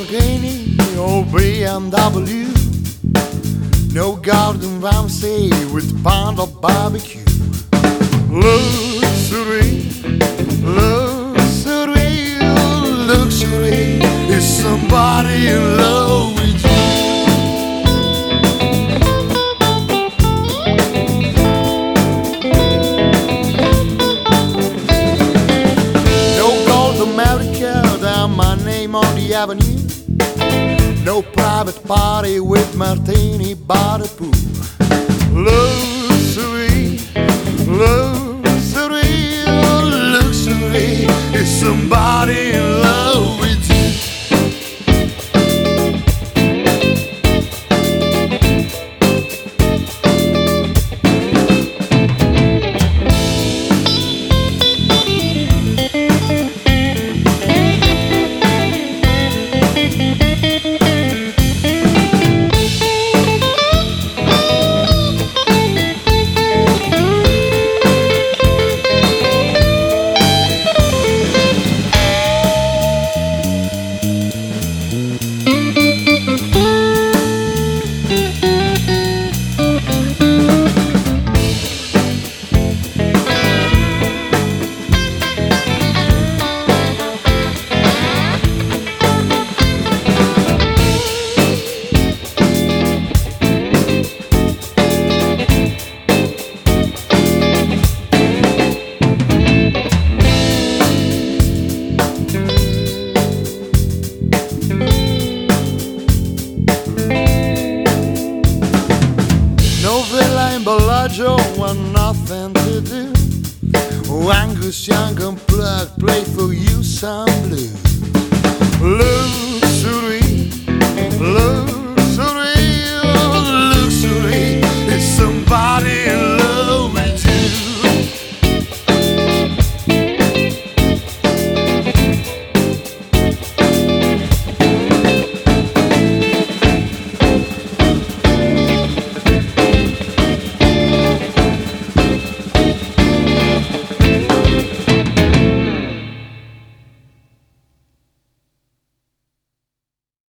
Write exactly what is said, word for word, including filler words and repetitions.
Lamborghini or B M W. No Gordon Ramsay with pound of barbecue. Luxury, luxury, luxury is somebody in love with you. No gold America, down my name on the avenue. No private party with martini by the pool. Luxury, luxury, luxury is somebody in love with you. Bellagio want nothing to do. Oh, Angus Young unplugged, play for you some blues. Look